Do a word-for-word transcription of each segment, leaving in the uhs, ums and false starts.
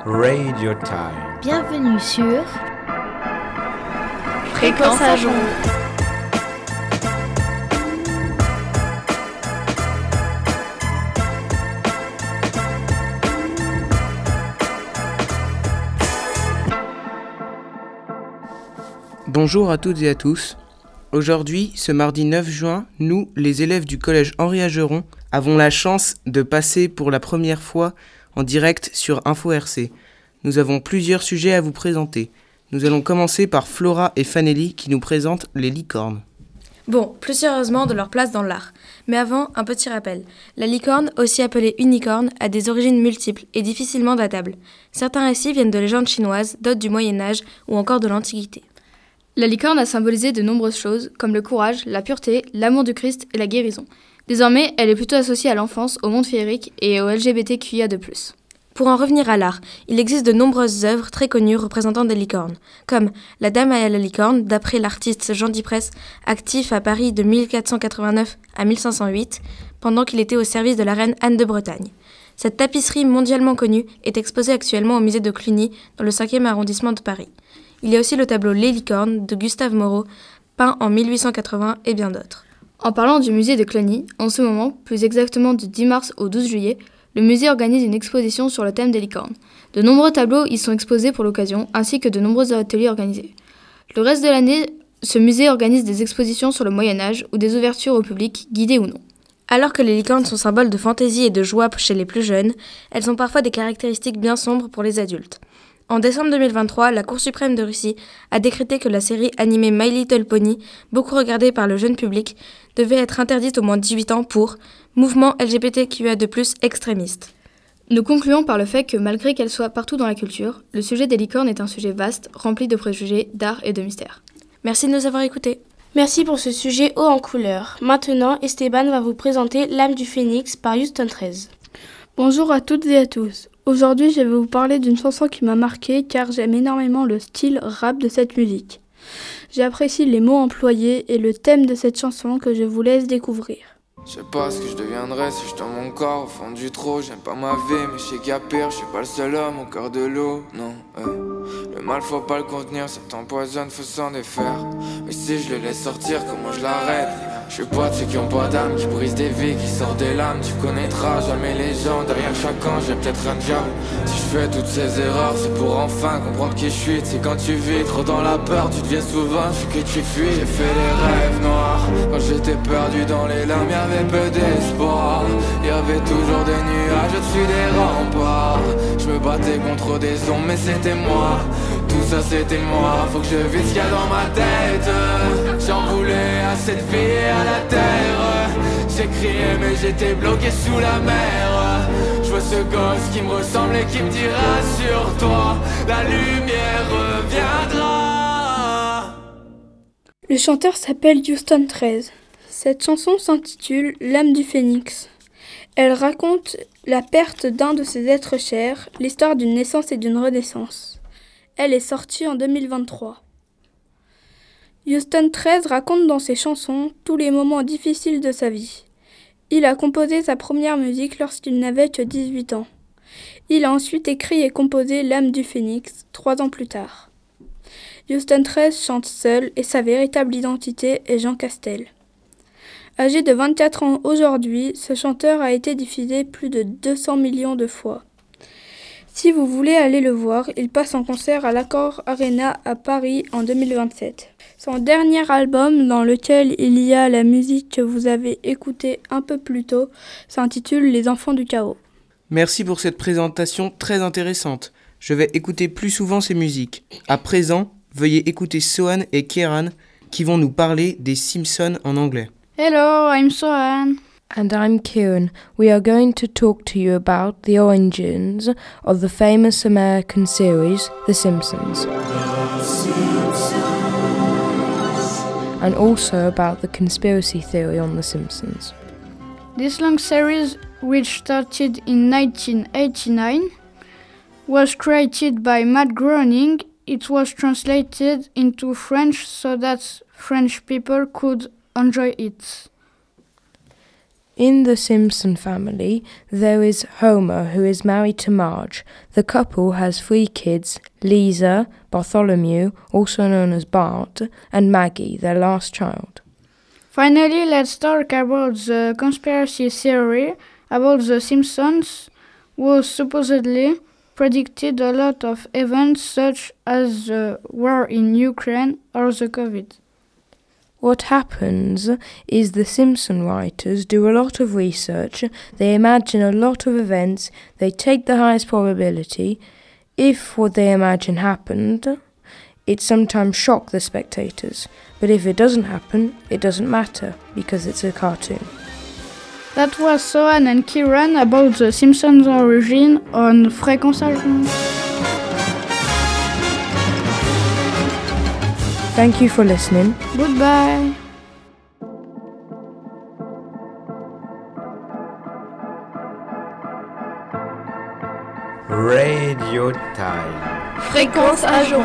Radio Time. Bienvenue sur Fréquence Ajon. Bonjour à toutes et à tous. Aujourd'hui, ce mardi neuf juin, nous, les élèves du collège Henri Ageron, avons la chance de passer pour la première fois en direct sur Info R C. Nous avons plusieurs sujets à vous présenter. Nous allons commencer par Flora et Fanelli qui nous présentent les licornes. Bon, plus sérieusement de leur place dans l'art. Mais avant, un petit rappel. La licorne, aussi appelée unicorne, a des origines multiples et difficilement datables. Certains récits viennent de légendes chinoises, d'autres du Moyen-Âge ou encore de l'Antiquité. La licorne a symbolisé de nombreuses choses, comme le courage, la pureté, l'amour du Christ et la guérison. Désormais, elle est plutôt associée à l'enfance, au monde féerique et au L G B T Q I A deux plus. Pour en revenir à l'art, il existe de nombreuses œuvres très connues représentant des licornes, comme La Dame à la licorne, d'après l'artiste Jean Dipresse, actif à Paris de mille quatre cent quatre-vingt-neuf à mille cinq cent huit, pendant qu'il était au service de la reine Anne de Bretagne. Cette tapisserie mondialement connue est exposée actuellement au musée de Cluny, dans le cinquième arrondissement de Paris. Il y a aussi le tableau Les licornes de Gustave Moreau, peint en mille huit cent quatre-vingts et bien d'autres. En parlant du musée de Cluny, en ce moment, plus exactement du dix mars au douze juillet, le musée organise une exposition sur le thème des licornes. De nombreux tableaux y sont exposés pour l'occasion, ainsi que de nombreux ateliers organisés. Le reste de l'année, ce musée organise des expositions sur le Moyen-Âge ou des ouvertures au public, guidées ou non. Alors que les licornes sont symboles de fantaisie et de joie chez les plus jeunes, elles ont parfois des caractéristiques bien sombres pour les adultes. En décembre deux mille vingt-trois, la Cour suprême de Russie a décrété que la série animée My Little Pony, beaucoup regardée par le jeune public, devait être interdite au moins dix-huit ans pour mouvement L G B T Q I A deux plus extrémiste. Nous concluons par le fait que malgré qu'elle soit partout dans la culture, le sujet des licornes est un sujet vaste, rempli de préjugés, d'art et de mystères. Merci de nous avoir écoutés. Merci pour ce sujet haut en couleur. Maintenant, Esteban va vous présenter L'âme du phénix par Houston treize. Bonjour à toutes et à tous. Aujourd'hui, je vais vous parler d'une chanson qui m'a marquée car j'aime énormément le style rap de cette musique. J'apprécie les mots employés et le thème de cette chanson que je vous laisse découvrir. Je sais pas ce que je deviendrais si je dans mon corps au fond du trou. J'aime pas ma vie mais je sais qu'il y a pire. Je suis pas le seul homme au cœur de l'eau, non euh. Le mal faut pas le contenir, ça t'empoisonne, faut s'en défaire. Mais si je le laisse sortir, comment je l'arrête? Je suis pas de ceux qui ont pas d'âme, qui brisent des vies, qui sortent des lames. Tu connaîtras jamais les gens, derrière chaque ange j'ai peut-être un diable. Si je fais toutes ces erreurs, c'est pour enfin comprendre qui je suis. C'est quand tu vis trop dans la peur, tu deviens souvent celui que tu fuis. J'ai fait des rêves noirs, quand j'étais perdu dans les larmes, y'avait peu d'espoir. Y'avait toujours des nuages au-dessus des remparts. Je me battais contre des ombres mais c'était moi. Tout ça c'était moi, faut que je vide ce qu'il y a dans ma tête. J'en voulais à cette vie et à la terre. J'ai crié mais j'étais bloqué sous la mer. Je vois ce gosse qui me ressemble et qui me dit rassure-toi, la lumière reviendra. Le chanteur s'appelle Houston treize. Cette chanson s'intitule L'âme du phénix. Elle raconte la perte d'un de ses êtres chers, l'histoire d'une naissance et d'une renaissance. Elle est sortie en deux mille vingt-trois. Houston treize raconte dans ses chansons tous les moments difficiles de sa vie. Il a composé sa première musique lorsqu'il n'avait que dix-huit ans. Il a ensuite écrit et composé L'âme du phénix, trois ans plus tard. Houston treize chante seul et sa véritable identité est Jean Castel. Âgé de vingt-quatre ans aujourd'hui, ce chanteur a été diffusé plus de deux cents millions de fois. Si vous voulez aller le voir, il passe en concert à l'Accor Arena à Paris en deux mille vingt-sept. Son dernier album, dans lequel il y a la musique que vous avez écoutée un peu plus tôt, s'intitule Les Enfants du Chaos. Merci pour cette présentation très intéressante. Je vais écouter plus souvent ces musiques. À présent, veuillez écouter Sohan et Kieran qui vont nous parler des Simpsons en anglais. Hello, I'm Sohan. And I'm Kieran. We are going to talk to you about the origins of the famous American series, The Simpsons. The Simpsons. And also about the conspiracy theory on The Simpsons. This long series, which started in nineteen eighty-nine, was created by Matt Groening. It was translated into French so that French people could enjoy it. In the Simpson family, there is Homer, who is married to Marge. The couple has three kids, Lisa, Bartholomew, also known as Bart, and Maggie, their last child. Finally, let's talk about the conspiracy theory about the Simpsons, who supposedly predicted a lot of events such as the war in Ukraine or the COVID. What happens is the Simpson writers do a lot of research, they imagine a lot of events, they take the highest probability. If what they imagine happened, it sometimes shocks the spectators, but if it doesn't happen, it doesn't matter, because it's a cartoon. That was Sohan and Kieran about the Simpsons' origin on Fréquence Agent. Thank you for listening. Goodbye. Radio Time. Fréquence Agent.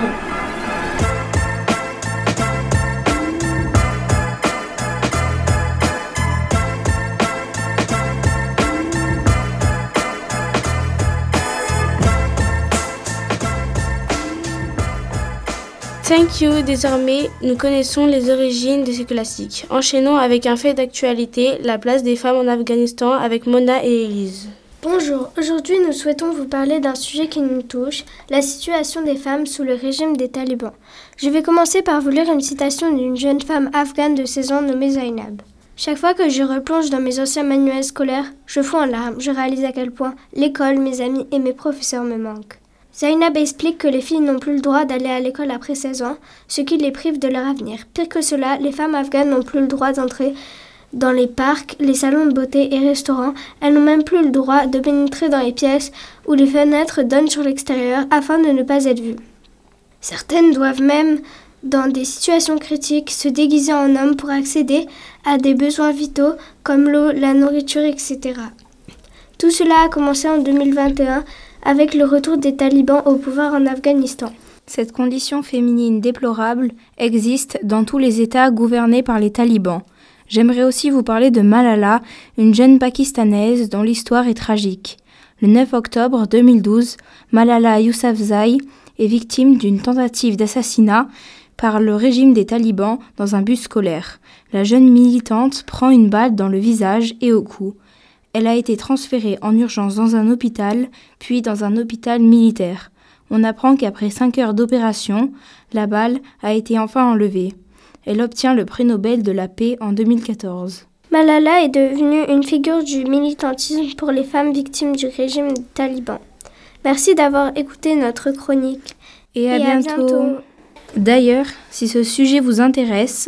Thank you, désormais, nous connaissons les origines de ces classiques. Enchaînons avec un fait d'actualité, la place des femmes en Afghanistan avec Mona et Élise. Bonjour, aujourd'hui nous souhaitons vous parler d'un sujet qui nous touche, la situation des femmes sous le régime des talibans. Je vais commencer par vous lire une citation d'une jeune femme afghane de seize ans nommée Zainab. Chaque fois que je replonge dans mes anciens manuels scolaires, je fonds en larmes, je réalise à quel point l'école, mes amis et mes professeurs me manquent. Zainab explique que les filles n'ont plus le droit d'aller à l'école après seize ans, ce qui les prive de leur avenir. Pire que cela, les femmes afghanes n'ont plus le droit d'entrer dans les parcs, les salons de beauté et restaurants. Elles n'ont même plus le droit de pénétrer dans les pièces où les fenêtres donnent sur l'extérieur afin de ne pas être vues. Certaines doivent même, dans des situations critiques, se déguiser en homme pour accéder à des besoins vitaux comme l'eau, la nourriture, et cetera. Tout cela a commencé en deux mille vingt et un avec le retour des talibans au pouvoir en Afghanistan. Cette condition féminine déplorable existe dans tous les États gouvernés par les talibans. J'aimerais aussi vous parler de Malala, une jeune pakistanaise dont l'histoire est tragique. Le neuf octobre deux mille douze, Malala Yousafzai est victime d'une tentative d'assassinat par le régime des talibans dans un bus scolaire. La jeune militante prend une balle dans le visage et au cou. Elle a été transférée en urgence dans un hôpital, puis dans un hôpital militaire. On apprend qu'après cinq heures d'opération, la balle a été enfin enlevée. Elle obtient le prix Nobel de la paix en deux mille quatorze. Malala est devenue une figure du militantisme pour les femmes victimes du régime taliban. Merci d'avoir écouté notre chronique. Et à, Et bientôt. à bientôt. D'ailleurs, si ce sujet vous intéresse,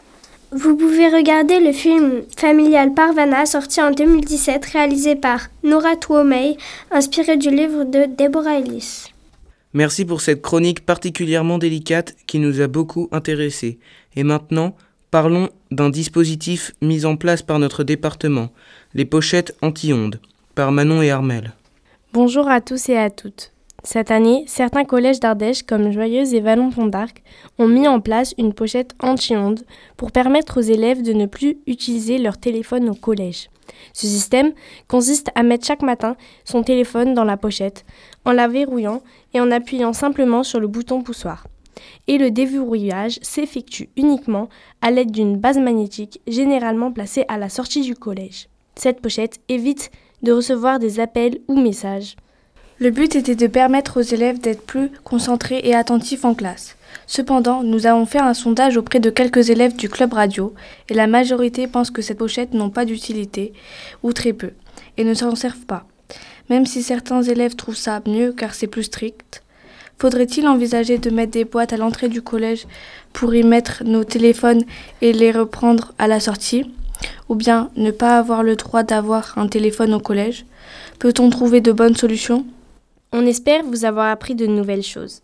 vous pouvez regarder le film familial Parvana, sorti en deux mille dix-sept, réalisé par Noura Touomey, inspiré du livre de Deborah Ellis. Merci pour cette chronique particulièrement délicate qui nous a beaucoup intéressés. Et maintenant, parlons d'un dispositif mis en place par notre département, les pochettes anti-ondes, par Manon et Armel. Bonjour à tous et à toutes. Cette année, certains collèges d'Ardèche, comme Joyeuse et Vallon-Pont d'Arc, ont mis en place une pochette anti-ondes pour permettre aux élèves de ne plus utiliser leur téléphone au collège. Ce système consiste à mettre chaque matin son téléphone dans la pochette, en la verrouillant et en appuyant simplement sur le bouton poussoir. Et le déverrouillage s'effectue uniquement à l'aide d'une base magnétique généralement placée à la sortie du collège. Cette pochette évite de recevoir des appels ou messages. Le but était de permettre aux élèves d'être plus concentrés et attentifs en classe. Cependant, nous avons fait un sondage auprès de quelques élèves du club radio et la majorité pense que ces pochettes n'ont pas d'utilité, ou très peu, et ne s'en servent pas. Même si certains élèves trouvent ça mieux car c'est plus strict, faudrait-il envisager de mettre des boîtes à l'entrée du collège pour y mettre nos téléphones et les reprendre à la sortie ? Ou bien ne pas avoir le droit d'avoir un téléphone au collège ? Peut-on trouver de bonnes solutions ? On espère vous avoir appris de nouvelles choses.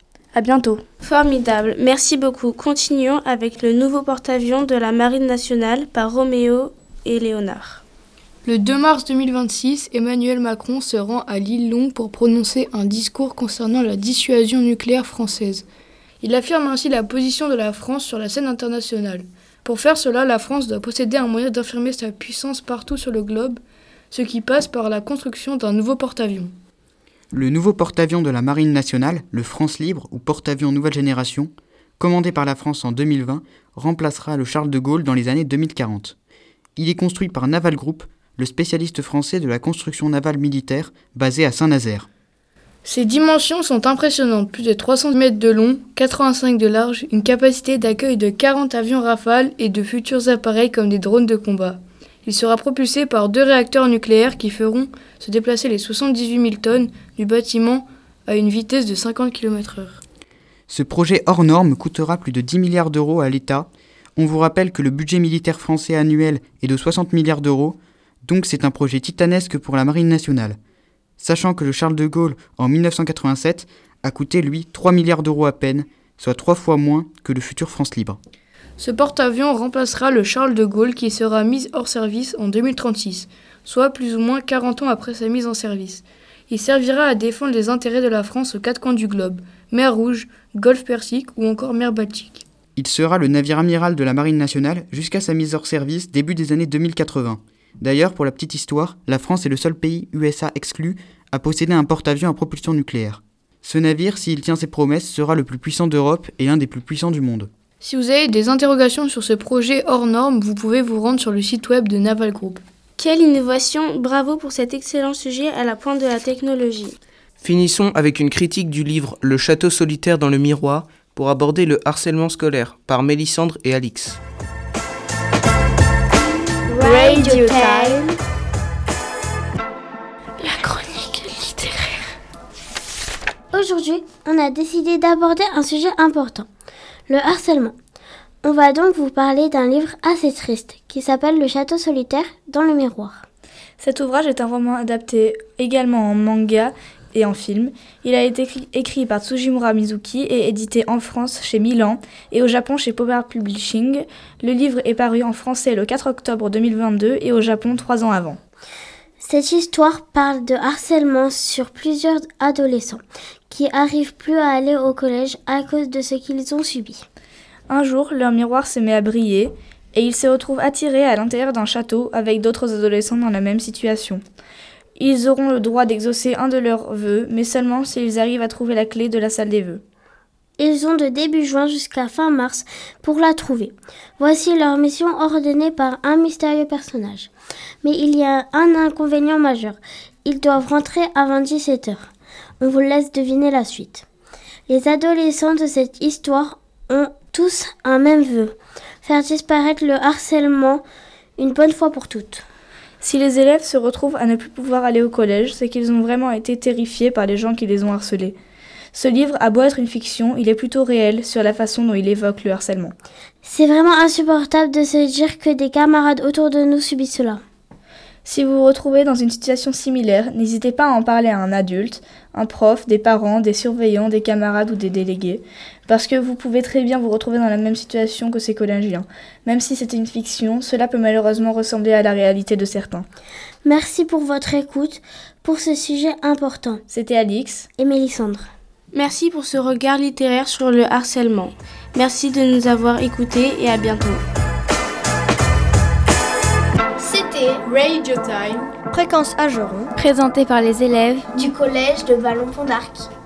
À bientôt. Formidable, merci beaucoup. Continuons avec le nouveau porte-avions de la Marine nationale par Roméo et Léonard. Le deux mars deux mille vingt-six, Emmanuel Macron se rend à l'île Longue pour prononcer un discours concernant la dissuasion nucléaire française. Il affirme ainsi la position de la France sur la scène internationale. Pour faire cela, la France doit posséder un moyen d'affirmer sa puissance partout sur le globe, ce qui passe par la construction d'un nouveau porte-avions. Le nouveau porte-avions de la Marine nationale, le France Libre ou porte-avions nouvelle génération, commandé par la France en deux mille vingt, remplacera le Charles de Gaulle dans les années deux mille quarante. Il est construit par Naval Group, le spécialiste français de la construction navale militaire basé à Saint-Nazaire. Ses dimensions sont impressionnantes, plus de trois cents mètres de long, quatre-vingt-cinq de large, une capacité d'accueil de quarante avions Rafale et de futurs appareils comme des drones de combat. Il sera propulsé par deux réacteurs nucléaires qui feront se déplacer les soixante-dix-huit mille tonnes du bâtiment à une vitesse de cinquante kilomètres heure. Ce projet hors norme coûtera plus de dix milliards d'euros à l'État. On vous rappelle que le budget militaire français annuel est de soixante milliards d'euros, donc c'est un projet titanesque pour la Marine nationale. Sachant que le Charles de Gaulle, en mille neuf cent quatre-vingt-sept, a coûté, lui, trois milliards d'euros à peine, soit trois fois moins que le futur France Libre. Ce porte-avions remplacera le Charles de Gaulle qui sera mis hors service en deux mille trente-six, soit plus ou moins quarante ans après sa mise en service. Il servira à défendre les intérêts de la France aux quatre coins du globe, mer Rouge, Golfe Persique ou encore mer Baltique. Il sera le navire amiral de la Marine nationale jusqu'à sa mise hors service début des années deux mille quatre-vingts. D'ailleurs, pour la petite histoire, la France est le seul pays U S A exclu à posséder un porte-avions à propulsion nucléaire. Ce navire, s'il tient ses promesses, sera le plus puissant d'Europe et l'un des plus puissants du monde. Si vous avez des interrogations sur ce projet hors norme, vous pouvez vous rendre sur le site web de Naval Group. Quelle innovation! Bravo pour cet excellent sujet à la pointe de la technologie. Finissons avec une critique du livre « Le château solitaire dans le miroir » pour aborder le harcèlement scolaire par Mélissandre et Alix. Radio Time. La chronique littéraire. Aujourd'hui, on a décidé d'aborder un sujet important, le harcèlement. On va donc vous parler d'un livre assez triste qui s'appelle Le château solitaire dans le miroir. Cet ouvrage est un roman adapté également en manga et en film. Il a été écrit, écrit par Tsujimura Mizuki et édité en France chez Milan et au Japon chez Popper Publishing. Le livre est paru en français le quatre octobre deux mille vingt-deux et au Japon trois ans avant. Cette histoire parle de harcèlement sur plusieurs adolescents qui arrivent plus à aller au collège à cause de ce qu'ils ont subi. Un jour, leur miroir se met à briller et ils se retrouvent attirés à l'intérieur d'un château avec d'autres adolescents dans la même situation. Ils auront le droit d'exaucer un de leurs vœux, mais seulement s'ils arrivent à trouver la clé de la salle des vœux. Ils ont de début juin jusqu'à fin mars pour la trouver. Voici leur mission ordonnée par un mystérieux personnage. Mais il y a un inconvénient majeur. Ils doivent rentrer avant dix-sept heures. On vous laisse deviner la suite. Les adolescents de cette histoire ont tous un même vœu. Faire disparaître le harcèlement une bonne fois pour toutes. Si les élèves se retrouvent à ne plus pouvoir aller au collège, c'est qu'ils ont vraiment été terrifiés par les gens qui les ont harcelés. Ce livre a beau être une fiction, il est plutôt réel sur la façon dont il évoque le harcèlement. C'est vraiment insupportable de se dire que des camarades autour de nous subissent cela. Si vous vous retrouvez dans une situation similaire, n'hésitez pas à en parler à un adulte, un prof, des parents, des surveillants, des camarades ou des délégués, parce que vous pouvez très bien vous retrouver dans la même situation que ces collégiens. Même si c'est une fiction, cela peut malheureusement ressembler à la réalité de certains. Merci pour votre écoute, pour ce sujet important. C'était Alix et Mélissandre. Merci pour ce regard littéraire sur le harcèlement. Merci de nous avoir écoutés et à bientôt. C'était Radio Time, Fréquence Ageron, présenté par les élèves du collège de Vallon-Pont d'Arc.